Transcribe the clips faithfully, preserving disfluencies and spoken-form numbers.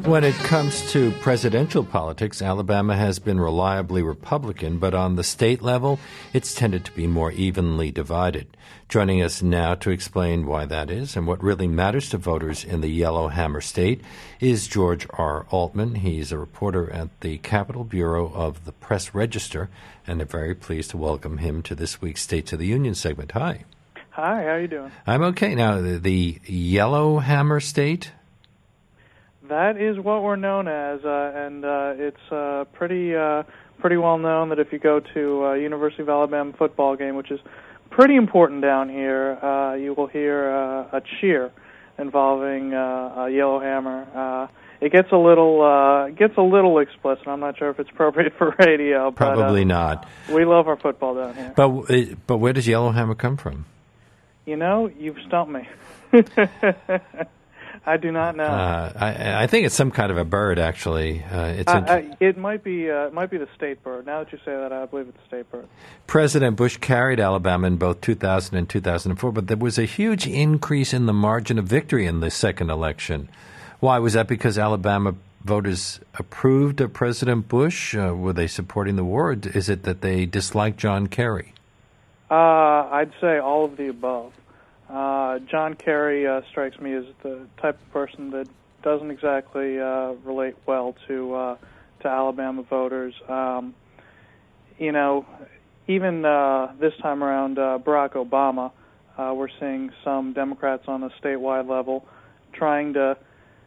When it comes to presidential politics, Alabama has been reliably Republican, but on the state level, it's tended to be more evenly divided. Joining us now to explain why that is and what really matters to voters in the Yellowhammer State is George R. Altman. He's a reporter at the Capitol Bureau of the Press Register, and I'm very pleased to welcome him to this week's States of the Union segment. Hi. Hi, how are you doing? I'm okay. Now, the, the Yellowhammer State? That is what we're known as, uh, and uh, it's uh, pretty uh, pretty well known that if you go to uh, University of Alabama football game, which is pretty important down here, uh, you will hear uh, a cheer involving uh, a Yellowhammer. Uh, it gets a little uh, gets a little explicit. I'm not sure if it's appropriate for radio. Probably but, uh, not. We love our football down here. But but where does Yellowhammer come from? You know, you've stumped me. I do not know. Uh, I, I think it's some kind of a bird, actually. Uh, it's I, I, it might be. Uh, it might be the state bird. Now that you say that, I believe it's the state bird. President Bush carried Alabama in both two thousand and two thousand four, but there was a huge increase in the margin of victory in the second election. Why was that? Because Alabama voters approved of President Bush? Uh, were they supporting the war? Or is it that they disliked John Kerry? Uh, I'd say all of the above. Uh, John Kerry uh, strikes me as the type of person that doesn't exactly uh, relate well to uh, to Alabama voters. Um, you know, even uh, this time around, uh, Barack Obama, uh, we're seeing some Democrats on a statewide level trying to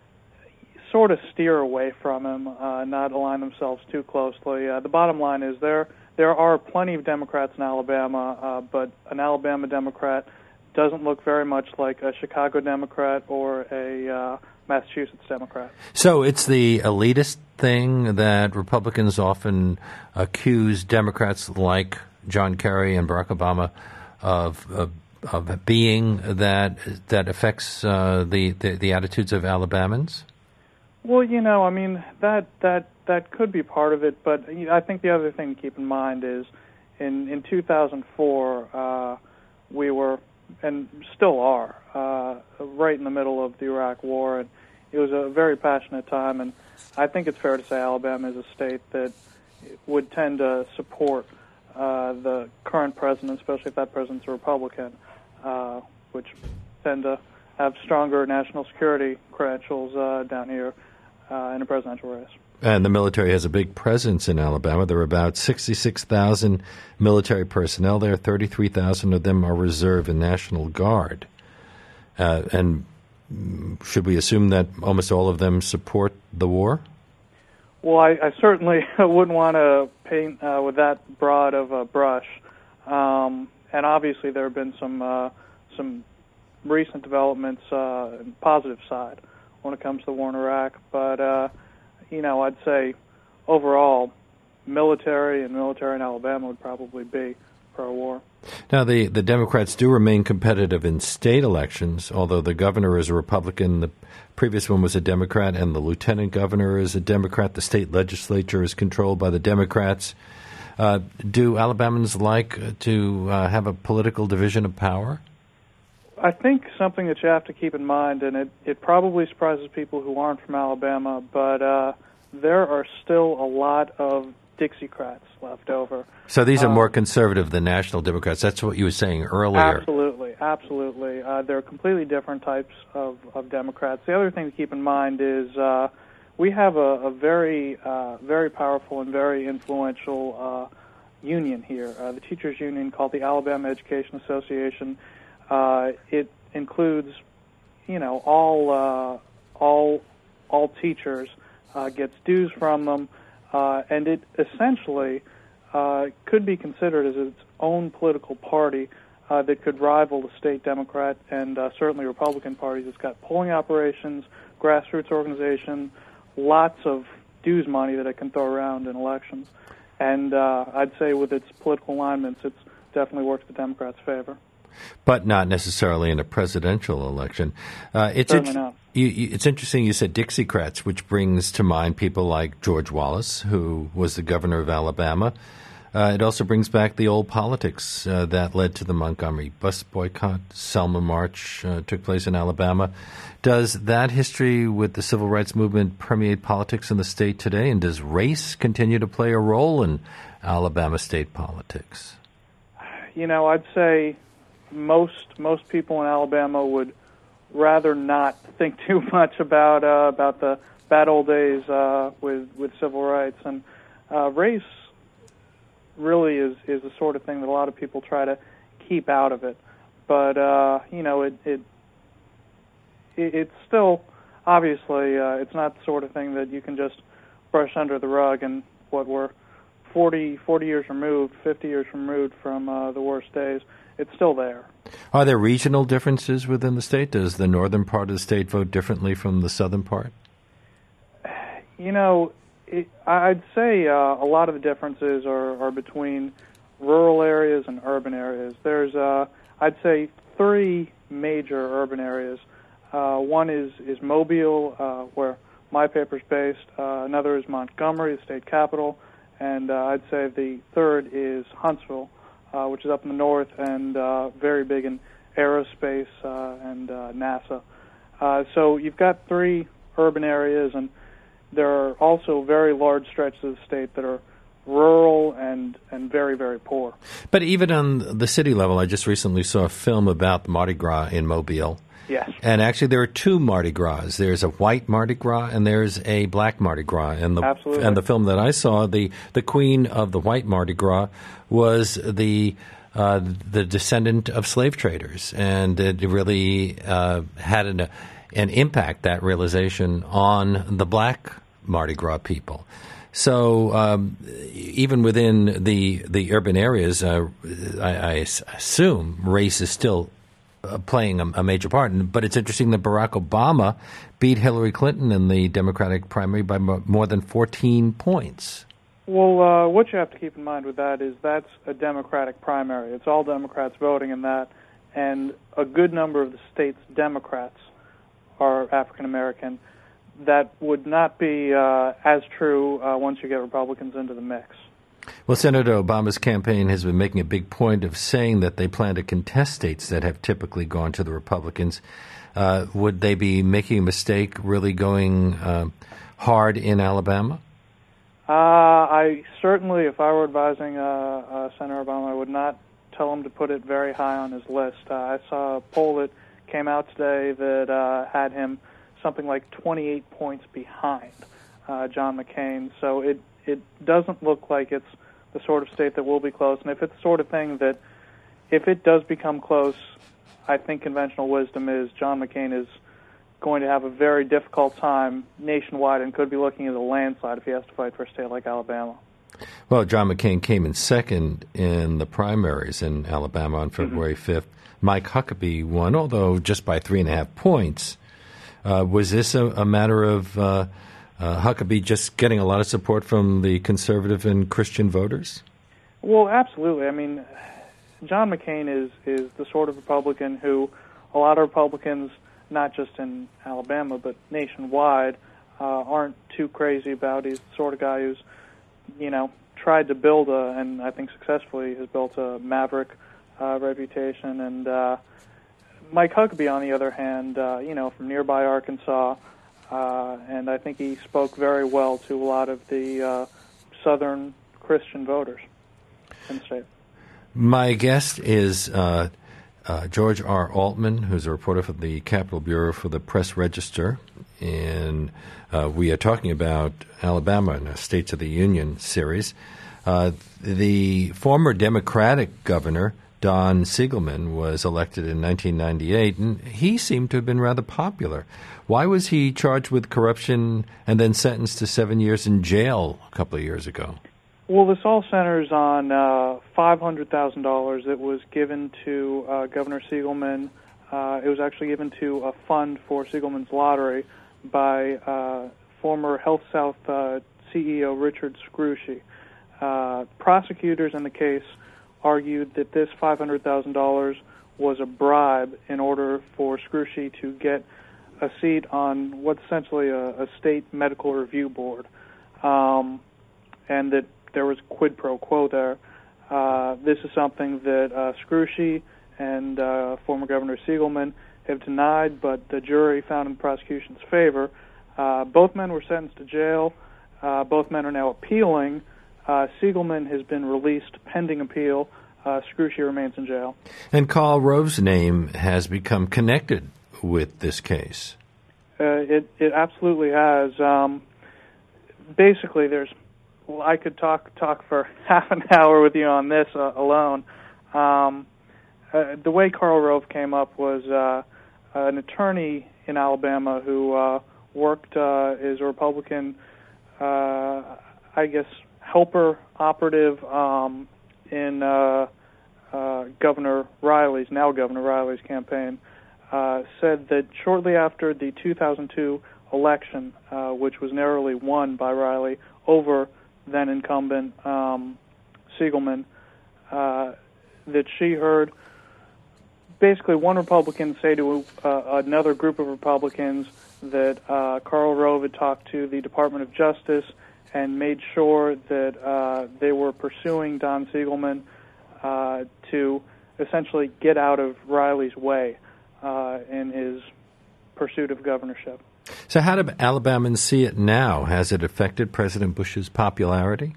sort of steer away from him, uh, not align themselves too closely. Uh, the bottom line is there there are plenty of Democrats in Alabama, uh, but an Alabama Democrat doesn't look very much like a Chicago Democrat or a uh, Massachusetts Democrat. So it's the elitist thing that Republicans often accuse Democrats like John Kerry and Barack Obama of of, of being that that affects uh, the, the the attitudes of Alabamans? Well, you know, I mean that that that could be part of it, but I think the other thing to keep in mind is in in two thousand four uh, we were, and still are, uh, right in the middle of the Iraq War, and it was a very passionate time, and I think it's fair to say Alabama is a state that would tend to support uh, the current president, especially if that president's a Republican, uh, which tend to have stronger national security credentials uh, down here uh, in a presidential race. And the military has a big presence in Alabama. There are about sixty-six thousand military personnel there. thirty-three thousand of them are reserve and National Guard. Uh, and should we assume that almost all of them support the war? Well, I, I certainly wouldn't want to paint uh, with that broad of a brush. Um, and obviously there have been some uh, some recent developments uh, on the positive side when it comes to the war in Iraq. But uh, you know, I'd say overall, military and military in Alabama would probably be pro-war. Now, the, the Democrats do remain competitive in state elections, although the governor is a Republican, the previous one was a Democrat, and the lieutenant governor is a Democrat. The state legislature is controlled by the Democrats. Uh, do Alabamans like to uh, have a political division of power? I think something that you have to keep in mind, and it, it probably surprises people who aren't from Alabama, but uh, there are still a lot of Dixiecrats left over. So these are um, more conservative than National Democrats. That's what you were saying earlier. Absolutely, absolutely. Uh, they're completely different types of, of Democrats. The other thing to keep in mind is uh, we have a, a very, uh, very powerful and very influential uh, union here, uh, the teachers' union called the Alabama Education Association. Uh, it includes, you know, all uh, all all teachers, uh, gets dues from them, uh, and it essentially uh, could be considered as its own political party uh, that could rival the state Democrat and uh, certainly Republican parties. It's got polling operations, grassroots organization, lots of dues money that it can throw around in elections, and uh, I'd say with its political alignments, it's definitely works the Democrats' favor. But not necessarily in a presidential election. Uh, it's Certainly int- not. You, you, it's interesting you said Dixiecrats, which brings to mind people like George Wallace, who was the governor of Alabama. Uh, it also brings back the old politics uh, that led to the Montgomery bus boycott. Selma March uh, took place in Alabama. Does that history with the civil rights movement permeate politics in the state today? And does race continue to play a role in Alabama state politics? You know, I'd say most most people in Alabama would rather not think too much about uh, about the bad old days uh, with with civil rights, and uh, race really is is the sort of thing that a lot of people try to keep out of it. But uh, you know, it, it it it's still obviously uh, it's not the sort of thing that you can just brush under the rug. And what we're forty, forty years removed, fifty years removed from uh, the worst days, it's still there. Are there regional differences within the state? Does the northern part of the state vote differently from the southern part? You know, it, I'd say uh, a lot of the differences are, are between rural areas and urban areas. There's, uh, I'd say, three major urban areas. Uh, one is, is Mobile, uh, where my paper's based. Uh, another is Montgomery, the state capital. And uh, I'd say the third is Huntsville, uh, which is up in the north and uh, very big in aerospace uh, and uh, NASA. Uh, so you've got three urban areas, and there are also very large stretches of the state that are rural and, and very, very poor. But even on the city level, I just recently saw a film about Mardi Gras in Mobile. Yes. And actually there are two Mardi Gras. There's a white Mardi Gras and there's a black Mardi Gras. And the, Absolutely. And the film that I saw, the, the queen of the white Mardi Gras was the uh, the descendant of slave traders. And it really uh, had an, an impact, that realization, on the black Mardi Gras people. So um, even within the the urban areas, uh, I, I assume race is still uh, playing a, a major part. But it's interesting that Barack Obama beat Hillary Clinton in the Democratic primary by mo- more than fourteen points. Well, uh, what you have to keep in mind with that is that's a Democratic primary. It's all Democrats voting in that, and a good number of the state's Democrats are African American. That would not be uh, as true uh, once you get Republicans into the mix. Well, Senator Obama's campaign has been making a big point of saying that they plan to contest states that have typically gone to the Republicans. Uh, would they be making a mistake really going uh, hard in Alabama? Uh, I certainly, if I were advising uh, uh, Senator Obama, I would not tell him to put it very high on his list. Uh, I saw a poll that came out today that uh, had him something like twenty-eight points behind uh, John McCain. So it, it doesn't look like it's the sort of state that will be close. And if it's the sort of thing that, if it does become close, I think conventional wisdom is John McCain is going to have a very difficult time nationwide and could be looking at a landslide if he has to fight for a state like Alabama. Well, John McCain came in second in the primaries in Alabama on February fifth. Mike Huckabee won, although just by three and a half points. Uh, was this a, a matter of uh, uh, Huckabee just getting a lot of support from the conservative and Christian voters? Well, absolutely. I mean, John McCain is, is the sort of Republican who a lot of Republicans, not just in Alabama but nationwide, uh, aren't too crazy about. He's the sort of guy who's, you know, tried to build a, and I think successfully has built a maverick uh, reputation. And uh, Mike Huckabee, on the other hand, uh, you know, from nearby Arkansas, uh, and I think he spoke very well to a lot of the uh, southern Christian voters in the state. My guest is uh, uh, George R. Altman, who's a reporter for the Capitol Bureau for the Press Register, and uh, we are talking about Alabama in a States of the Union series. Uh, the former Democratic governor, Don Siegelman, was elected in nineteen ninety-eight, and he seemed to have been rather popular. Why was he charged with corruption and then sentenced to seven years in jail a couple of years ago? Well, this all centers on uh, five hundred thousand dollars that was given to uh, Governor Siegelman. Uh, it was actually given to a fund for Siegelman's lottery by uh, former Health South uh, C E O Richard Scrushy. Uh, prosecutors in the case argued that this five hundred thousand dollars was a bribe in order for Scrushy to get a seat on what's essentially a, a state medical review board, um, and that there was quid pro quo there. Uh, this is something that uh, Scrushy and uh, former Governor Siegelman have denied, but the jury found in the prosecution's favor. Uh, both men were sentenced to jail. Uh, both men are now appealing. Uh, Siegelman has been released pending appeal. Uh, Scrushy remains in jail. And Karl Rove's name has become connected with this case. Uh, it, it absolutely has. Um, basically, there's. Well, I could talk talk for half an hour with you on this uh, alone. Um, uh, the way Karl Rove came up was uh, an attorney in Alabama who uh, worked uh, as a Republican, uh, I guess, helper operative um, in uh, uh, Governor Riley's, now Governor Riley's campaign, uh, said that shortly after the two thousand two election, uh, which was narrowly won by Riley over then incumbent um, Siegelman, uh, that she heard basically one Republican say to uh, another group of Republicans that uh, Karl Rove had talked to the Department of Justice and made sure that uh, they were pursuing Don Siegelman uh, to essentially get out of Riley's way uh, in his pursuit of governorship. So how do Alabamans see it now? Has it affected President Bush's popularity?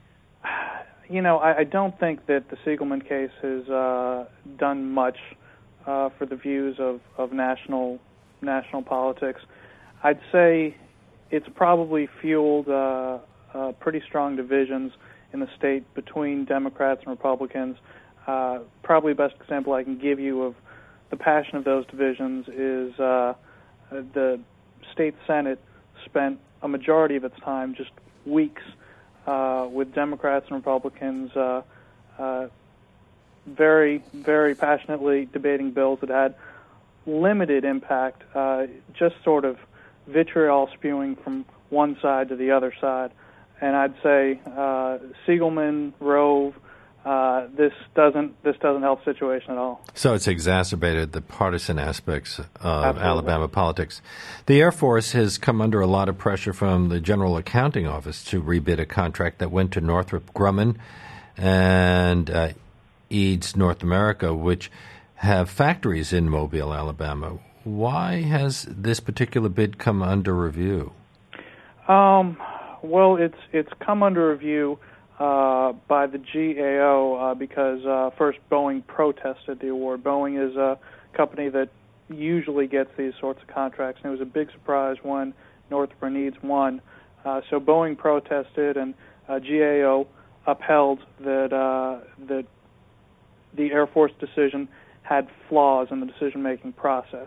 You know, I, I don't think that the Siegelman case has uh, done much uh, for the views of, of national national politics. I'd say it's probably fueled uh, uh, pretty strong divisions in the state between Democrats and Republicans. Uh, probably the best example I can give you of the passion of those divisions is uh, the state Senate spent a majority of its time, just weeks, uh, with Democrats and Republicans uh, uh, very, very passionately debating bills that had limited impact, uh, just sort of vitriol spewing from one side to the other side. And I'd say uh, Siegelman, Rove, uh, this doesn't this doesn't help the situation at all. So it's exacerbated the partisan aspects of Absolutely. Alabama politics. The Air Force has come under a lot of pressure from the General Accounting Office to rebid a contract that went to Northrop Grumman and uh, Eads North America, which have factories in Mobile, Alabama. Why has this particular bid come under review? Um, well, it's it's come under review uh, by the G A O uh, because uh, first Boeing protested the award. Boeing is a company that usually gets these sorts of contracts, and it was a big surprise when Northrop and Eads won. Uh, so Boeing protested, and uh, G A O upheld that uh, that the Air Force decision had flaws in the decision-making process.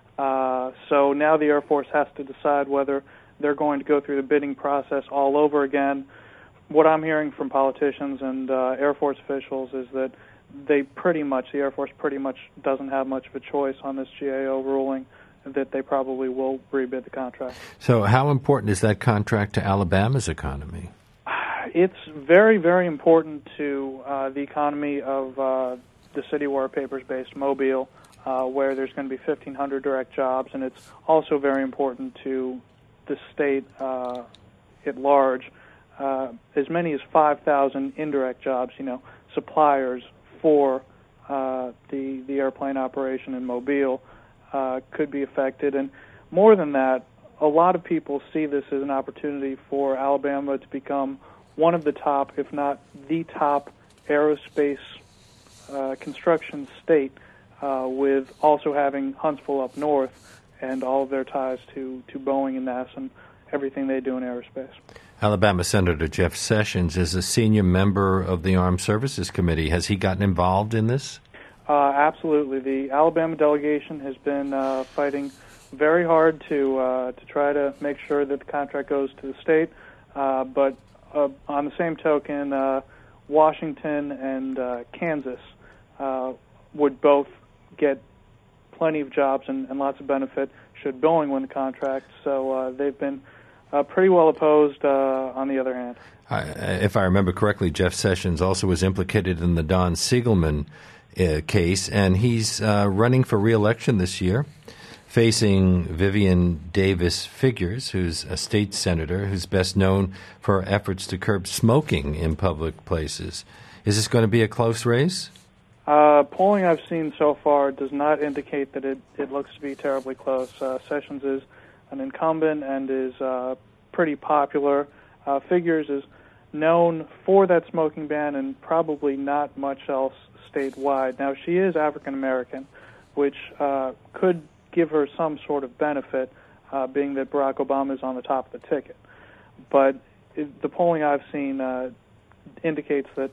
Uh, so now the Air Force has to decide whether they're going to go through the bidding process all over again. What I'm hearing from politicians and uh, Air Force officials is that they pretty much, the Air Force pretty much doesn't have much of a choice on this G A O ruling, that they probably will rebid the contract. So how important is that contract to Alabama's economy? It's very, very important to uh, the economy of uh, the city where our paper's based, Mobile, uh, where there's going to be fifteen hundred direct jobs, and it's also very important to the state uh, at large. Uh, as many as five thousand indirect jobs, you know, suppliers for uh, the the airplane operation in Mobile uh, could be affected. And more than that, a lot of people see this as an opportunity for Alabama to become one of the top, if not the top, aerospace uh, construction state, uh, with also having Huntsville up north and all of their ties to, to Boeing and NASA and everything they do in aerospace. Alabama Senator Jeff Sessions is a senior member of the Armed Services Committee. Has he gotten involved in this? Uh, absolutely. The Alabama delegation has been uh, fighting very hard to uh, to try to make sure that the contract goes to the state. Uh, but uh, on the same token, uh, Washington and uh, Kansas uh, would both get plenty of jobs and, and lots of benefit should Boeing win the contract. So uh, they've been uh, pretty well opposed uh, on the other hand. I, if I remember correctly, Jeff Sessions also was implicated in the Don Siegelman uh, case, and he's uh, running for re-election this year. facing Vivian Davis Figures, who's a state senator who's best known for her efforts to curb smoking in public places. Is this going to be a close race? Uh, polling I've seen so far does not indicate that it, it looks to be terribly close. Uh, Sessions is an incumbent and is uh, pretty popular. Uh, Figures is known for that smoking ban and probably not much else statewide. Now, she is African American, which uh, could give her some sort of benefit, uh, being that Barack Obama is on the top of the ticket. But it, the polling I've seen uh, indicates that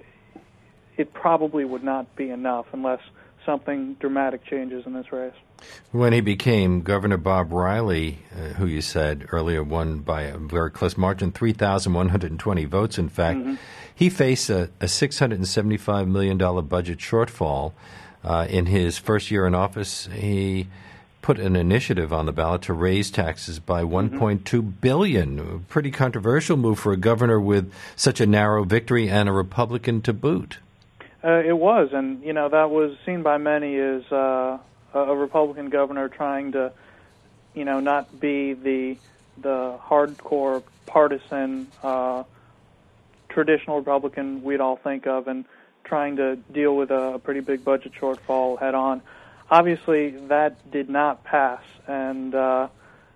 it probably would not be enough unless something dramatic changes in this race. When he became Governor, Bob Riley, uh, who you said earlier won by a very close margin, three thousand one hundred twenty votes, in fact, mm-hmm. he faced a, a six hundred seventy-five million dollars budget shortfall. Uh, in his first year in office, he put an initiative on the ballot to raise taxes by one point two billion dollars. A pretty controversial move for a governor with such a narrow victory and a Republican to boot. Uh, it was, and you know that was seen by many as uh, a Republican governor trying to, you know, not be the the hardcore partisan uh, traditional Republican we'd all think of, and trying to deal with a, a pretty big budget shortfall head on. Obviously, that did not pass, and uh,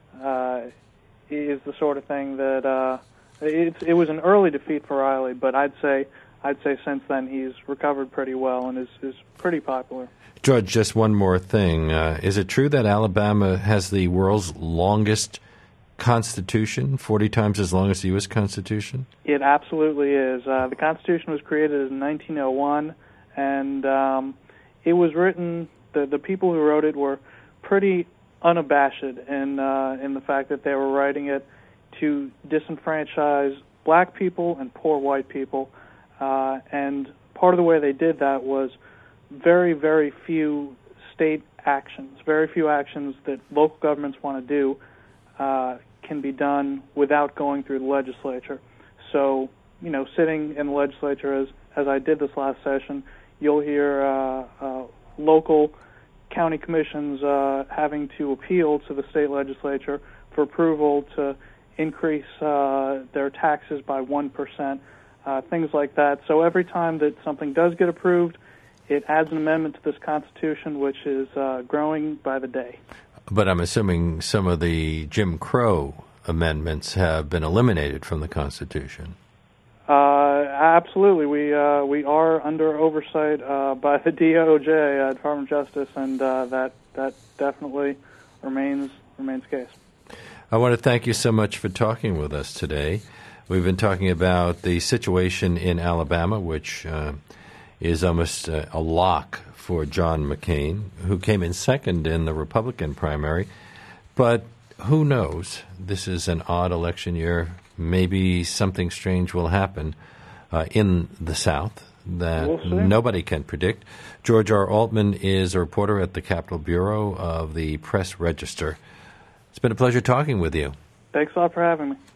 uh, is the sort of thing that uh, it, it was an early defeat for Riley, but I'd say. I'd say since then he's recovered pretty well and is, is pretty popular. George, just one more thing. Uh, is it true that Alabama has the world's longest Constitution, forty times as long as the U S Constitution? It absolutely is. Uh, the Constitution was created in nineteen oh one, and um, it was written, the, the people who wrote it were pretty unabashed in, uh, in the fact that they were writing it to disenfranchise black people and poor white people. Uh, and part of the way they did that was very, very few state actions, very few actions that local governments want to do uh, can be done without going through the legislature. So, you know, sitting in the legislature as, as I did this last session, you'll hear uh, uh, local county commissions uh, having to appeal to the state legislature for approval to increase uh, their taxes by one percent. Uh, things like that. So every time that something does get approved, it adds an amendment to this Constitution, which is uh, growing by the day. But I'm assuming some of the Jim Crow amendments have been eliminated from the Constitution. Uh, absolutely. We uh, we are under oversight uh, by the D O J, uh, Department of Justice, and uh, that that definitely remains remains the case. I want to thank you so much for talking with us today. We've been talking about the situation in Alabama, which uh, is almost uh, a lock for John McCain, who came in second in the Republican primary. But who knows? This is an odd election year. Maybe something strange will happen uh, in the South that we'll nobody can predict. George R. Altman is a reporter at the Capitol Bureau of the Press Register. It's been a pleasure talking with you. Thanks a lot for having me.